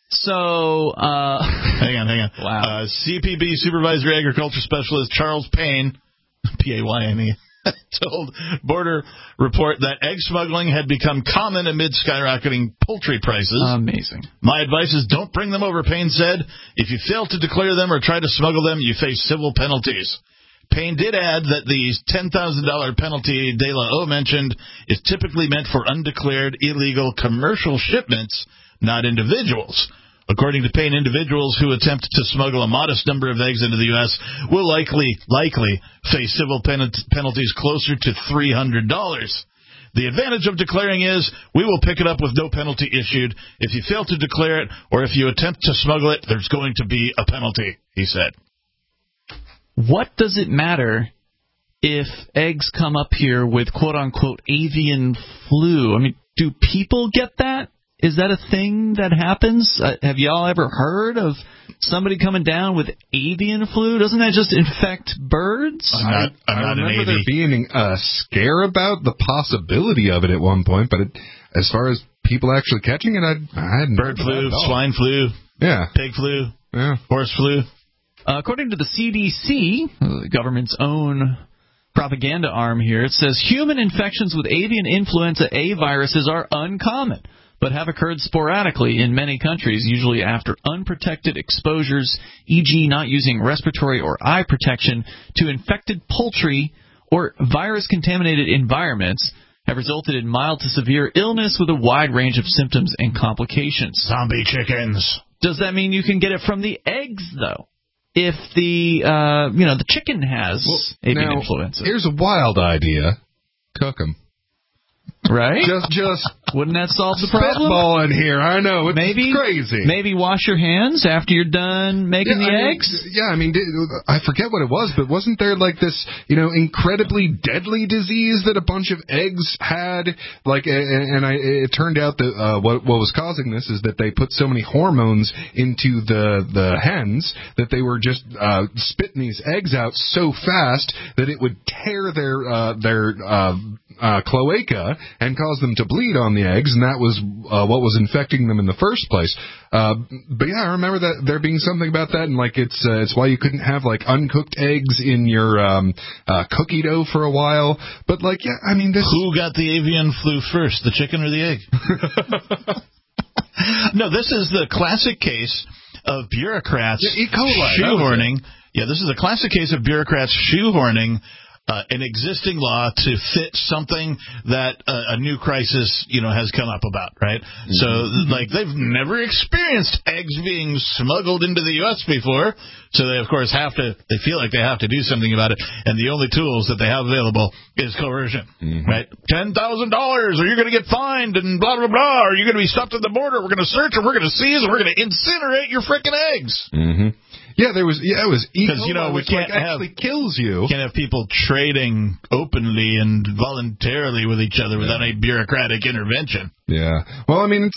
So, hang on. Wow. CPB Supervisory Agriculture Specialist Charles Payne, P-A-Y-N-E, told Border Report that egg smuggling had become common amid skyrocketing poultry prices. Amazing. My advice is don't bring them over, Payne said. If you fail to declare them or try to smuggle them, you face civil penalties. Payne did add that the $10,000 penalty De La O mentioned is typically meant for undeclared illegal commercial shipments, not individuals. According to Payne, individuals who attempt to smuggle a modest number of eggs into the U.S. will likely face civil penalties closer to $300. The advantage of declaring is we will pick it up with no penalty issued. If you fail to declare it or if you attempt to smuggle it, there's going to be a penalty, he said. What does it matter if eggs come up here with quote-unquote avian flu? I mean, do people get that? Is that a thing that happens? Have y'all ever heard of somebody coming down with avian flu? Doesn't that just infect birds? I remember there being a scare about the possibility of it at one point, but as far as people actually catching it, I hadn't. Bird flu, swine flu, pig flu, horse flu. According to the CDC, the government's own propaganda arm here, it says human infections with avian influenza A viruses are uncommon, but have occurred sporadically in many countries, usually after unprotected exposures, e.g. not using respiratory or eye protection to infected poultry or virus-contaminated environments, have resulted in mild to severe illness with a wide range of symptoms and complications. Zombie chickens. Does that mean you can get it from the eggs, though? If the chicken has avian influenza. Here's a wild idea. Cook them. Right? Just wouldn't that solve the problem? Spitballing here, I know. It's crazy. Maybe wash your hands after you're done making the eggs? I forget what it was, but wasn't there like this, incredibly deadly disease that a bunch of eggs had? It turned out that what was causing this is that they put so many hormones into the hens that they were just spitting these eggs out so fast that it would tear their cloaca and cause them to bleed on the eggs, and that was what was infecting them in the first place. But yeah, I remember that there being something about that, and it's why you couldn't have uncooked eggs in your cookie dough for a while. But who got the avian flu first, the chicken or the egg? No, this is the classic case of bureaucrats E. coli shoehorning. Yeah, this is a classic case of bureaucrats shoehorning an existing law to fit something that a new crisis, has come up about, right? Mm-hmm. So, they've never experienced eggs being smuggled into the U.S. before, so they, of course, they feel like they have to do something about it, and the only tools that they have available is coercion, right? $10,000, or you're going to get fined, and blah, blah, blah, or you're going to be stopped at the border, we're going to search, and we're going to seize, and we're going to incinerate your frickin' eggs. Mm-hmm. Yeah, it was because we can't actually kills you. Can't have people trading openly and voluntarily with each other without any bureaucratic intervention. Yeah. Well, I mean,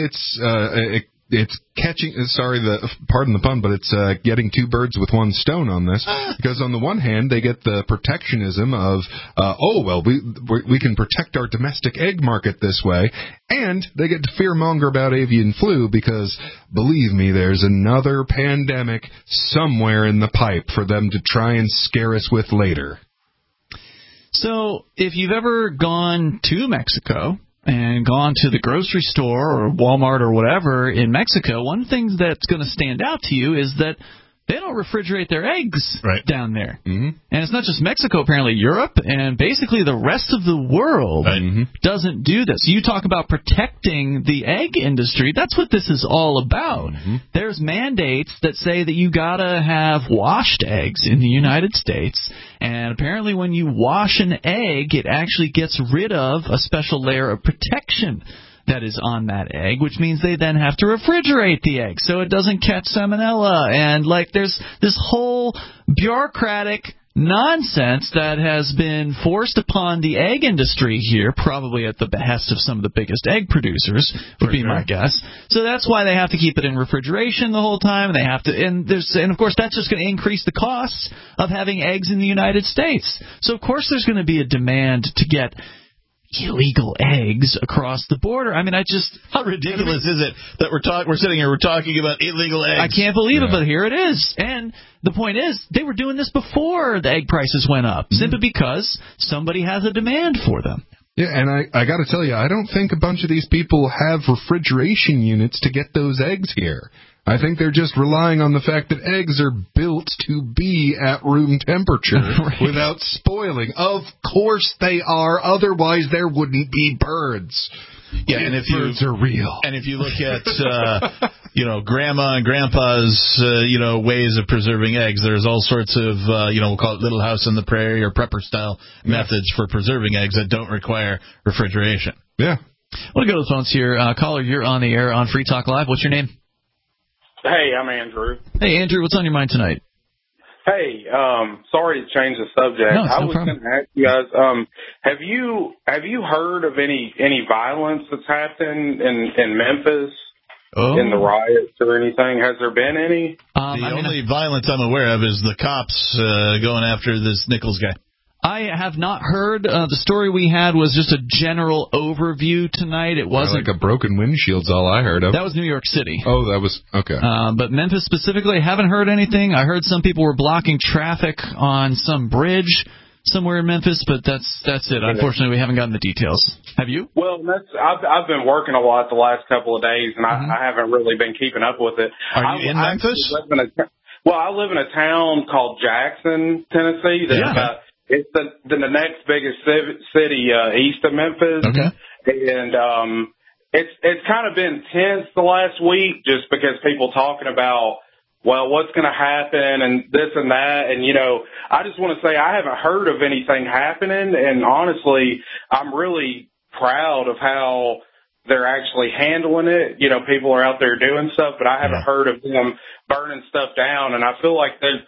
it's catching. Pardon the pun, but it's getting two birds with one stone on this. Because on the one hand, they get the protectionism of, we can protect our domestic egg market this way, and they get to fearmonger about avian flu because, believe me, there's another pandemic somewhere in the pipe for them to try and scare us with later. So, if you've ever gone to Mexico and gone to the grocery store or Walmart or whatever in Mexico, one thing that's going to stand out to you is that they don't refrigerate their eggs down there. Mm-hmm. And it's not just Mexico, apparently Europe, and basically the rest of the world doesn't do this. You talk about protecting the egg industry. That's what this is all about. Mm-hmm. There's mandates that say that you got to have washed eggs in the United States, and apparently when you wash an egg, it actually gets rid of a special layer of protection that is on that egg, which means they then have to refrigerate the egg so it doesn't catch salmonella. And there's this whole bureaucratic nonsense that has been forced upon the egg industry here, probably at the behest of some of the biggest egg producers, would be my guess. So that's why they have to keep it in refrigeration the whole time. They have to, and of course that's just going to increase the costs of having eggs in the United States. So of course there's going to be a demand to get illegal eggs across the border. I mean, how ridiculous is it that we're sitting here, we're talking about illegal eggs? I can't believe it, but here it is. And the point is, they were doing this before the egg prices went up, simply because somebody has a demand for them. Yeah, and I got to tell you, I don't think a bunch of these people have refrigeration units to get those eggs here. I think they're just relying on the fact that eggs are built to be at room temperature without spoiling. Of course they are, otherwise there wouldn't be birds. Yeah, and birds are real. And if you look at, Grandma and Grandpa's, ways of preserving eggs, there's all sorts of, we'll call it Little House on the Prairie or prepper-style methods for preserving eggs that don't require refrigeration. Yeah. I want to go to the phones here. Caller, you're on the air on Free Talk Live. What's your name? Hey, I'm Andrew. Hey, Andrew, what's on your mind tonight? Hey, sorry to change the subject. No, I was going to ask you guys, have you heard of any violence that's happened in Memphis? In the riots or anything? Has there been any? The only violence I'm aware of is the cops going after this Nichols guy. I have not heard. The story we had was just a general overview tonight. It wasn't like a broken windshield's all I heard of. That was New York City. Oh, that was okay. But Memphis specifically, I haven't heard anything. I heard some people were blocking traffic on some bridge somewhere in Memphis, but that's it. Unfortunately, we haven't gotten the details. Have you? Well, I've been working a lot the last couple of days, and I haven't really been keeping up with it. Are you in Memphis? I live in a town called Jackson, Tennessee. It's the next biggest city east of Memphis. Okay. And it's kind of been tense the last week just because people talking about, well, what's going to happen and this and that. And, I just want to say I haven't heard of anything happening. And honestly, I'm really proud of how they're actually handling it. People are out there doing stuff, but I haven't heard of them burning stuff down. And I feel like there's,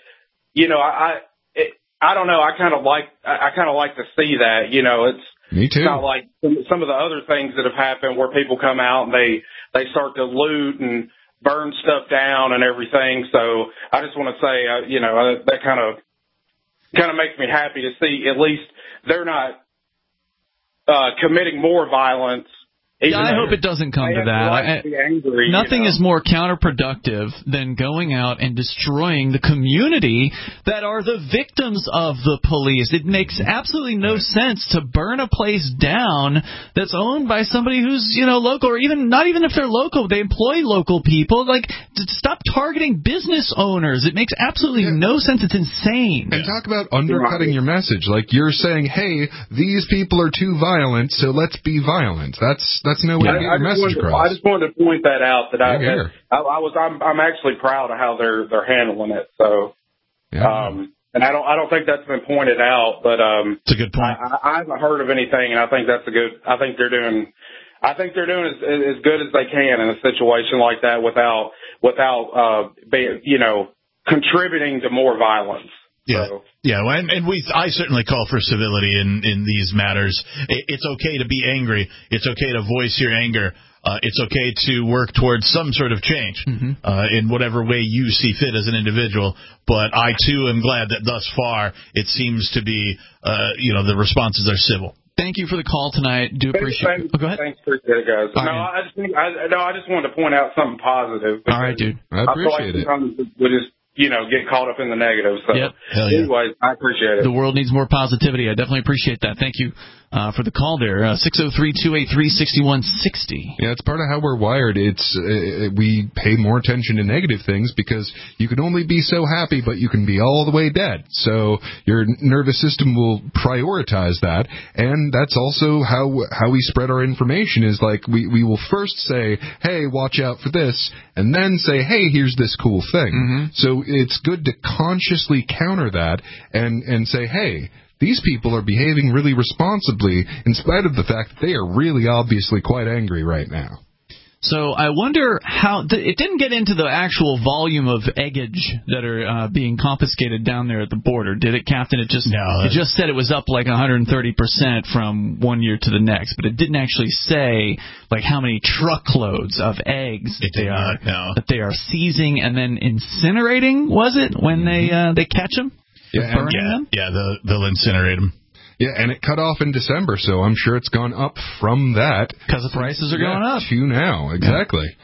I don't know. I kind of like to see that. Me too. It's not like some of the other things that have happened where people come out and they start to loot and burn stuff down and everything. So I just want to say, that kind of makes me happy to see at least they're not committing more violence Yeah, I hope it doesn't come to that. Angry, nothing is more counterproductive than going out and destroying the community that are the victims of the police. It makes absolutely no sense to burn a place down that's owned by somebody who's, local, or not even if they're local, they employ local people. Like, stop targeting business owners. It makes absolutely no sense. It's insane. And talk about undercutting your message. Like, you're saying, hey, these people are too violent, so let's be violent. That's no way to get your message across. I just wanted to point that out that I'm actually proud of how they're handling it. So, and I don't think that's been pointed out, but it's a good point. I haven't heard of anything, and I think that's a good. I think they're doing as good as they can in a situation like that without contributing to more violence. Yeah, so. Yeah, and I certainly call for civility in these matters. It's okay to be angry. It's okay to voice your anger. It's okay to work towards some sort of change in whatever way you see fit as an individual. But I, too, am glad that thus far it seems to be, the responses are civil. Thank you for the call tonight. Do appreciate it. Go ahead. Thanks, appreciate it, guys. I just wanted to point out something positive. All right, dude. I appreciate it. We just get caught up in the negative. So, anyways, I appreciate it. The world needs more positivity. I definitely appreciate that. Thank you for the call there. 603-283-6160. Yeah, it's part of how we're wired. We pay more attention to negative things because you can only be so happy, but you can be all the way dead. So your nervous system will prioritize that, and that's also how we spread our information. Is like we will first say, hey, watch out for this, and then say, hey, here's this cool thing. So it's good to consciously counter that and say, hey, these people are behaving really responsibly in spite of the fact that they are really obviously quite angry right now. So I wonder how it didn't get into the actual volume of eggage that are being confiscated down there at the border, did it, Captain? It just said it was up like 130% from one year to the next, but it didn't actually say like how many truckloads of eggs that they are seizing and then incinerating. Was it when they catch them? Yeah, they'll incinerate them. Yeah, and it cut off in December, so I'm sure it's gone up from that. Because the prices are going up. To now, exactly. Yeah.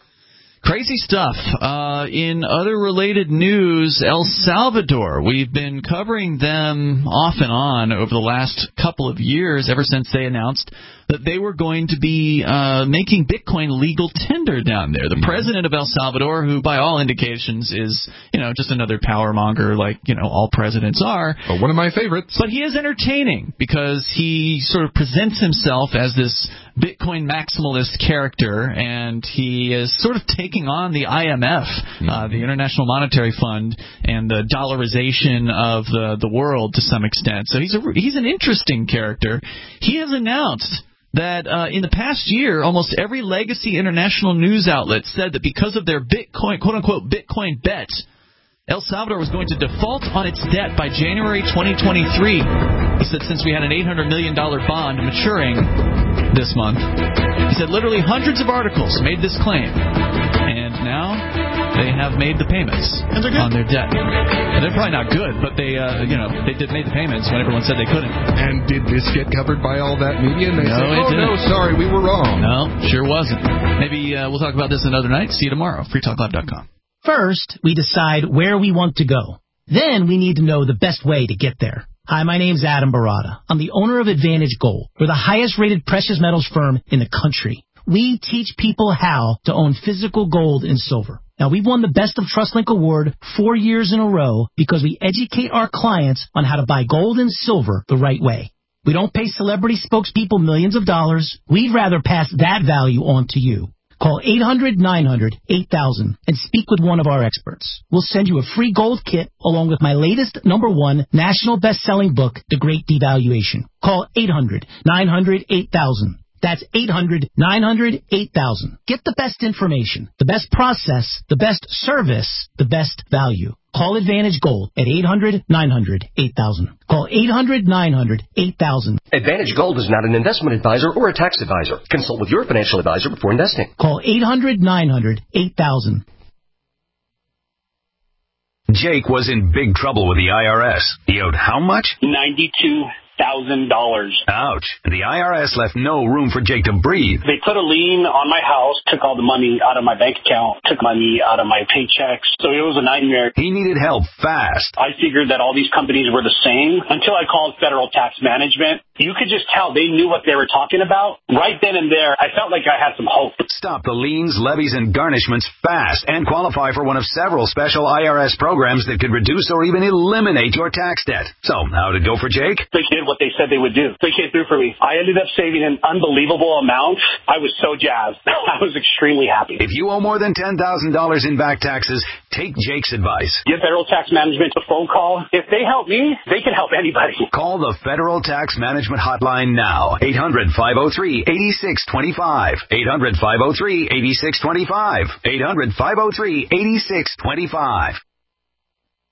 Crazy stuff. In other related news, El Salvador. We've been covering them off and on over the last couple of years, ever since they announced that they were going to be making Bitcoin legal tender down there. The president of El Salvador, who by all indications is, just another power monger like, all presidents are. Oh, one of my favorites. But he is entertaining because he sort of presents himself as this Bitcoin maximalist character, and he is sort of taking on the IMF, the International Monetary Fund, and the dollarization of the world to some extent. So he's an interesting character. He has announced that in the past year, almost every legacy international news outlet said that because of their Bitcoin, quote-unquote, Bitcoin bet, El Salvador was going to default on its debt by January 2023. He said since we had an $800 million bond maturing this month, he said literally hundreds of articles made this claim. And now they have made the payments on their debt. And they're probably not good, but they made the payments when everyone said they couldn't. And did this get covered by all that media? And they said, it didn't. No, sorry, we were wrong. No, sure wasn't. Maybe we'll talk about this another night. See you tomorrow. freetalklive.com. First, we decide where we want to go. Then we need to know the best way to get there. Hi, my name's Adam Barada. I'm the owner of Advantage Gold. We're the highest-rated precious metals firm in the country. We teach people how to own physical gold and silver. Now, we've won the Best of TrustLink Award 4 years in a row because we educate our clients on how to buy gold and silver the right way. We don't pay celebrity spokespeople millions of dollars. We'd rather pass that value on to you. Call 800-900-8000 and speak with one of our experts. We'll send you a free gold kit along with my latest #1 national best-selling book, The Great Devaluation. Call 800-900-8000. That's 800-900-8000. Get the best information, the best process, the best service, the best value. Call Advantage Gold at 800-900-8000. Call 800-900-8000. Advantage Gold is not an investment advisor or a tax advisor. Consult with your financial advisor before investing. Call 800-900-8000. Jake was in big trouble with the IRS. He owed how much? $92,000. Ouch. The IRS left no room for Jake to breathe. They put a lien on my house, took all the money out of my bank account, took money out of my paychecks. So it was a nightmare. He needed help fast. I figured that all these companies were the same until I called Federal Tax Management. You could just tell they knew what they were talking about. Right then and there, I felt like I had some hope. Stop the liens, levies, and garnishments fast and qualify for one of several special IRS programs that could reduce or even eliminate your tax debt. So, how did it go for Jake? They did what they said they would do. They came through for me. I ended up saving an unbelievable amount. I was so jazzed. I was extremely happy. If you owe more than $10,000 in back taxes, take Jake's advice. Give Federal Tax Management a phone call. If they help me, they can help anybody. Call the Federal Tax Management hotline now. 800-503-8625. 800-503-8625. 800-503-8625.